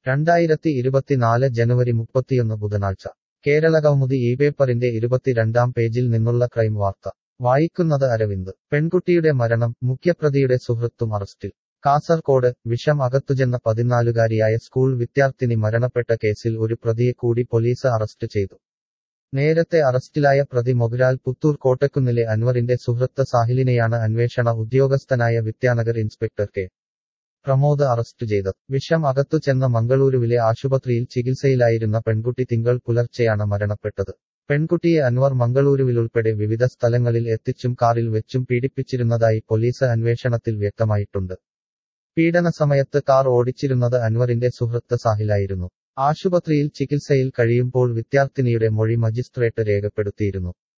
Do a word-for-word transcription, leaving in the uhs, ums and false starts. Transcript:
രണ്ടായിരത്തി ഇരുപത്തിനാല് ജനുവരി മുപ്പത്തിയൊന്ന് ബുധനാഴ്ച കേരളകൗമുദി ഈ പേപ്പറിന്റെ ഇരുപത്തിരണ്ടാം പേജിൽ നിന്നുള്ള ക്രൈം വാർത്ത വായിക്കുന്നത് അരവിന്ദ്. പെൺകുട്ടിയുടെ മരണം, മുഖ്യപ്രതിയുടെ സുഹൃത്തും അറസ്റ്റിൽ. കാസർകോട് വിഷം അകത്തുചെന്ന പതിനാലുകാരിയായ സ്കൂൾ വിദ്യാർത്ഥിനി മരണപ്പെട്ട കേസിൽ ഒരു പ്രതിയെ കൂടി പോലീസ് അറസ്റ്റ് ചെയ്തു. നേരത്തെ അറസ്റ്റിലായ പ്രതി മൊഗ്രാൽ പുത്തൂർ കോട്ടക്കുന്നിലെ അൻവറിന്റെ സുഹൃത്ത് സാഹിലിനെയാണ് അന്വേഷണ ഉദ്യോഗസ്ഥനായ Vidyanagar inspector K Pramod arrest ചെയ്തത്. വിഷം അകത്തു ചെന്ന മംഗളൂരുവിലെ ആശുപത്രിയിൽ ചികിത്സയിലായിരുന്ന പെൺകുട്ടി തിങ്കൾ പുലർച്ചെയാണ് മരണപ്പെട്ടത്. പെൺകുട്ടിയെ അൻവർ മംഗളൂരുവിലുൾപ്പെടെ വിവിധ സ്ഥലങ്ങളിൽ എത്തിച്ചും കാറിൽ വെച്ചും പീഡിപ്പിച്ചിരുന്നതായി പോലീസ് അന്വേഷണത്തിൽ വ്യക്തമായിട്ടുണ്ട്. പീഡന സമയത്ത് കാർ ഓടിച്ചിരുന്നത് അൻവറിന്റെ സുഹൃത്ത് സാഹിലായിരുന്നു. ആശുപത്രിയിൽ ചികിത്സയിൽ കഴിയുമ്പോൾ വിദ്യാർത്ഥിനിയുടെ മൊഴി മജിസ്ട്രേറ്റ് രേഖപ്പെടുത്തിയിരുന്നു.